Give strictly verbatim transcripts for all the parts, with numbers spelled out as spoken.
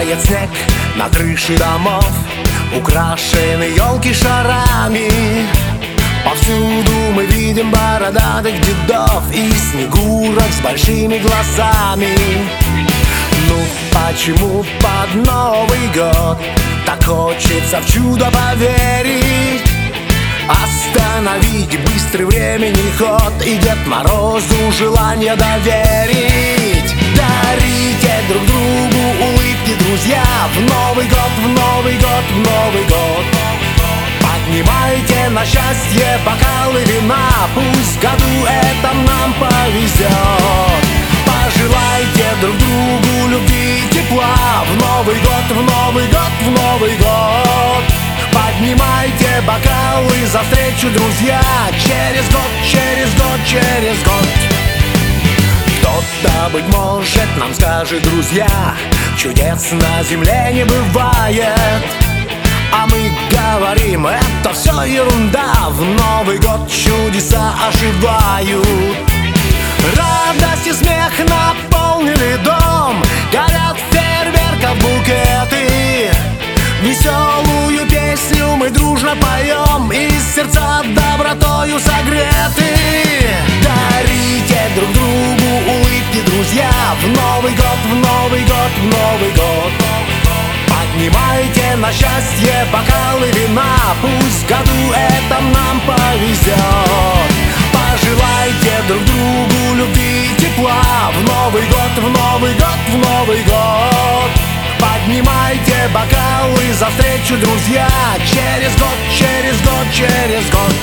Тает снег на крыше домов, украшены елки шарами. Повсюду мы видим бородатых дедов и снегурок с большими глазами. Ну почему под Новый год так хочется в чудо поверить? Остановить быстрый временный ход и Дед Морозу желание доверить. Дарите друг другу улыбки, друзья, в Новый год, в Новый год, в Новый год. Поднимайте на счастье бокалы вина, пусть в году этом нам повезет. Пожелайте друг другу любви и тепла в Новый год, в Новый год, в Новый год. Поднимайте бокалы за встречу, друзья, через год, через год, через год. Кто-то, быть может, нам скажет, друзья, чудес на земле не бывает. А мы говорим, это все ерунда, в Новый год чудеса оживают. Радость и смех наполнили дом, горят фейерверков букеты. Веселую песню мы дружно поем, и сердца добротою согреты. Дарите друг другу улыбки, друзья, в Новый год, в Новый год, в Новый год. Поднимайте на счастье бокалы вина, пусть в году этом нам повезет. Пожелайте друг другу любви и тепла в Новый год, в Новый год, в Новый год. Поднимайте бокалы за встречу, друзья, через год, через год, через год.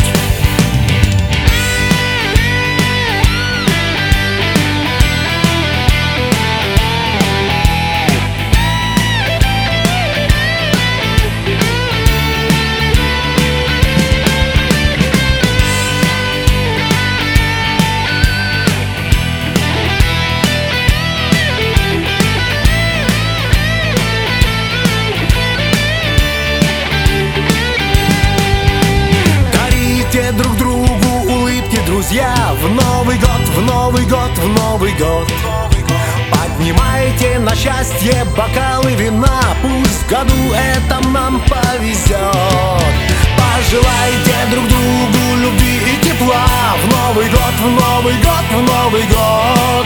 Друг другу улыбки, друзья, в Новый год, в Новый год, в Новый год. Поднимайте на счастье бокалы вина, пусть в году этом нам повезет. Пожелайте друг другу любви и тепла в Новый год, в Новый год, в Новый год.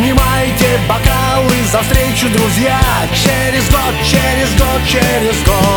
Поднимайте бокалы за встречу, друзья, через год, через год, через год.